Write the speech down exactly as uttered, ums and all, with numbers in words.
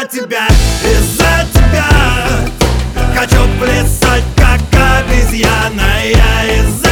из-за тебя, из-за тебя хочу плясать, как обезьяна. Я из-за